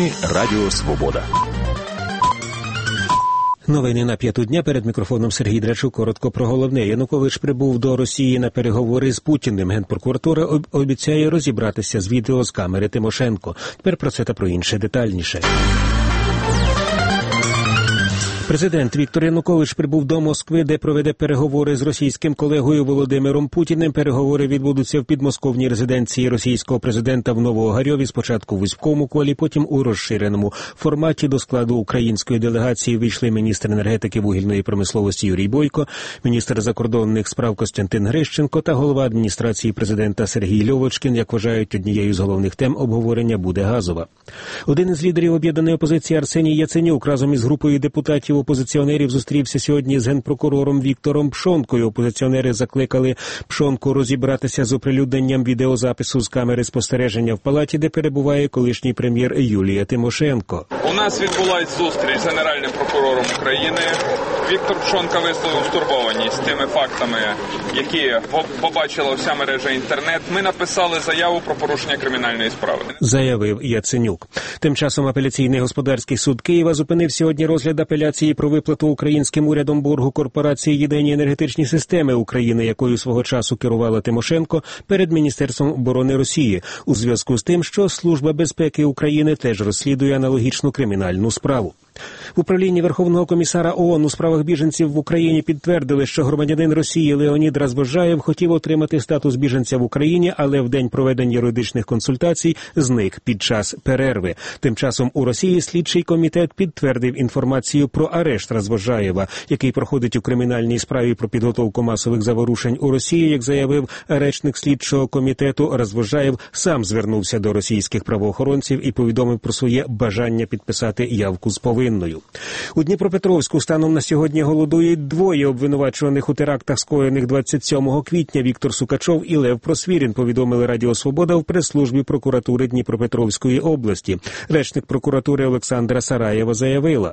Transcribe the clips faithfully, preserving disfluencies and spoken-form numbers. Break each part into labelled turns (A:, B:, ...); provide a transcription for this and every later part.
A: Новини Радіо Свобода.
B: Новини на п'яту дня. Перед мікрофоном Сергій Драчук. Коротко про головне. Янукович прибув до Росії на переговори з Путіним. Генпрокуратура об- обіцяє розібратися з відео з камери Тимошенко. Тепер про це та про інше детальніше. Президент Віктор Янукович прибув до Москви, де проведе переговори з російським колегою Володимиром Путіним. Переговори відбудуться в підмосковній резиденції російського президента в Новоогарьові, спочатку в вузькому колі, потім у розширеному форматі. До складу української делегації вийшли міністр енергетики вугільної промисловості Юрій Бойко, міністр закордонних справ Костянтин Грищенко та голова адміністрації президента Сергій Льовочкін. Як вважають, однією з головних тем обговорення буде газова. Один із лідерів об'єднаної опозиції Арсеній Яценюк разом із групою депутатів опозиціонерів зустрівся сьогодні з генпрокурором Віктором Пшонкою. Опозиціонери закликали Пшонку розібратися з оприлюдненням відеозапису з камери спостереження в палаті, де перебуває колишній прем'єр Юлія Тимошенко.
C: У нас відбулась зустріч з Генеральним прокурором України. Віктор Пшонка висловив стурбованість тими фактами, які побачила вся мережа інтернет. Ми написали заяву про порушення кримінальної справи.
B: Заявив Яценюк. Тим часом апеляційний господарський суд Києва зупинив сьогодні розгляд апеляції про виплату українським урядом боргу корпорації «Єдині енергетичні системи України», якою свого часу керувала Тимошенко, перед Міністерством оборони Росії, у зв'язку з тим, що Служба безпеки України теж розслідує аналогічну кримінальну справу. В управлінні Верховного комісара ООН у справах біженців в Україні підтвердили, що громадянин Росії Леонід Развожаєв хотів отримати статус біженця в Україні, але в день проведення юридичних консультацій зник під час перерви. Тим часом у Росії слідчий комітет підтвердив інформацію про арешт Развожаєва, який проходить у кримінальній справі про підготовку масових заворушень у Росії. Як заявив речник слідчого комітету, Развожаєв сам звернувся до російських правоохоронців і повідомив про своє бажання підписати явку з повинною. У Дніпропетровську станом на сьогодні голодують двоє обвинувачуваних у терактах, скоєних двадцять сьомого квітня. Віктор Сукачов і Лев Просвірін, повідомили Радіо Свобода в прес-службі прокуратури Дніпропетровської області. Речник прокуратури Олександра Сараєва заявила.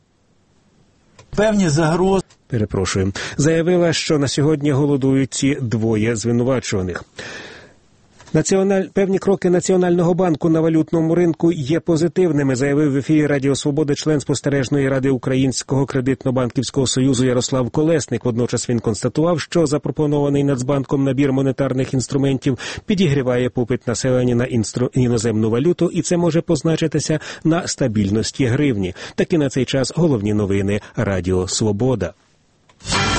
D: Певні загрози.
B: Перепрошую. Заявила, що на сьогодні голодують ці двоє звинувачуваних. Національ... Певні кроки Національного банку на валютному ринку є позитивними, заявив в ефірі Радіо Свобода член спостережної ради Українського кредитно-банківського союзу Ярослав Колесник. Водночас він констатував, що запропонований Нацбанком набір монетарних інструментів підігріває попит населення на інстру... іноземну валюту, і це може позначитися на стабільності гривні. Такі на цей час головні новини Радіо Свобода.